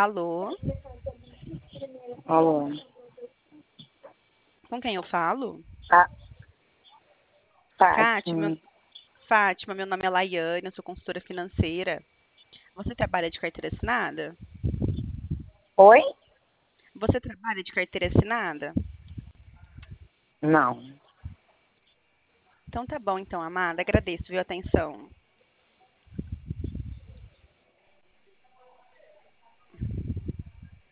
Alô? Alô. Com quem eu falo? Ah, Fátima. Fátima. Fátima, meu nome é Laiane, eu sou consultora financeira. Você trabalha de carteira assinada? Oi? Você trabalha de carteira assinada? Não. Então tá bom, então, amada. Agradeço, viu, a atenção.